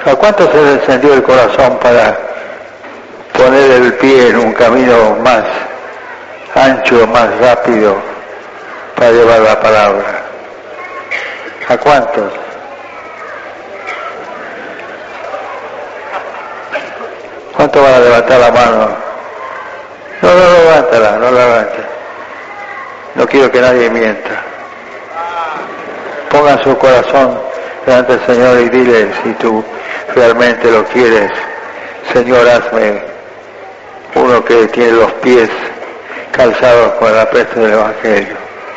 ¿A cuánto se le encendió el corazón para poner el pie en un camino más ancho, más rápido, para llevar la palabra? ¿A cuántos? ¿Cuántos van a levantar la mano? No levántala, no la levantes. No quiero que nadie mienta. Ponga su corazón delante del Señor y dile si tú realmente lo quieres. Señor, hazme uno que tiene los pies calzados con el apresto del Evangelio.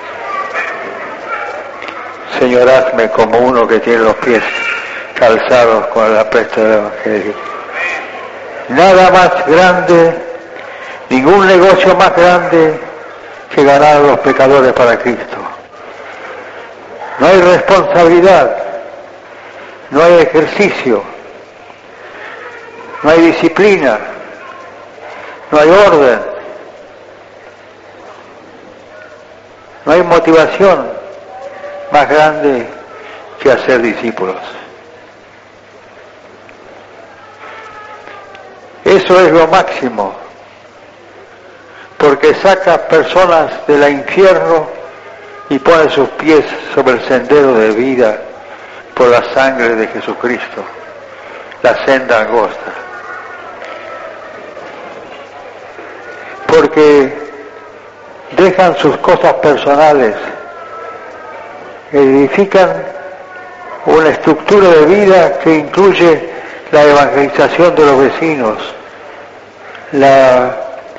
Señor, hazme como uno que tiene los pies calzados con el apresto del Evangelio. Nada más grande, ningún negocio más grande que ganar a los pecadores para Cristo. No hay responsabilidad, no hay ejercicio, no hay disciplina, no hay orden, no hay motivación más grande que hacer discípulos. Eso es lo máximo, porque saca personas del infierno y pone sus pies sobre el sendero de vida por la sangre de Jesucristo, la senda angosta. Porque dejan sus cosas personales, edifican una estructura de vida que incluye la evangelización de los vecinos, la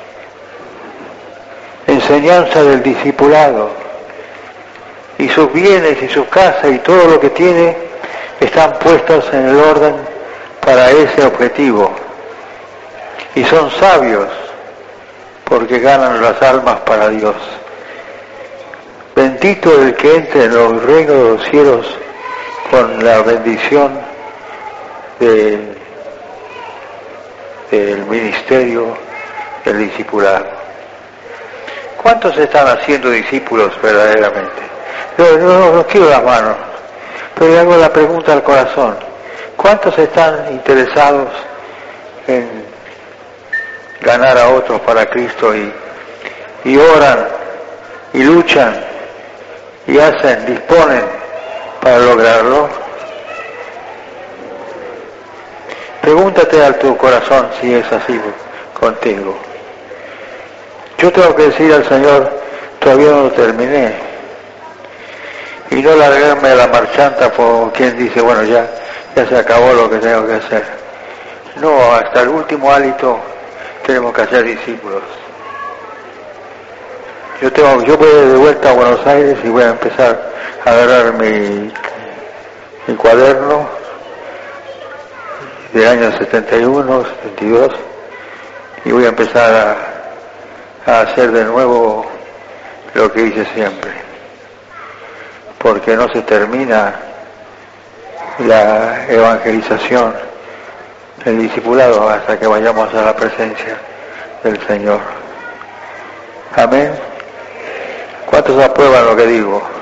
enseñanza del discipulado, y sus bienes y su casa y todo lo que tiene están puestos en el orden para ese objetivo. Y son sabios porque ganan las almas para Dios. Bendito el que entre en los reinos de los cielos con la bendición del ministerio del discipulado. ¿Cuántos están haciendo discípulos verdaderamente? No quiero las manos, pero le hago la pregunta al corazón. ¿Cuántos están interesados en ganar a otros para Cristo y oran y luchan y hacen, disponen para lograrlo? Pregúntate a tu corazón si es así contigo. Yo tengo que decir al Señor, todavía no lo terminé. Y no largarme a la marchanta por quien dice, bueno, ya se acabó lo que tengo que hacer. No, hasta el último hálito tenemos que hacer discípulos. Yo voy de vuelta a Buenos Aires y voy a empezar a agarrar mi cuaderno del año 71, 72, y voy a empezar a hacer de nuevo lo que hice siempre. Porque no se termina la evangelización, el discipulado, hasta que vayamos a la presencia del Señor. Amén. ¿Cuántos aprueban lo que digo?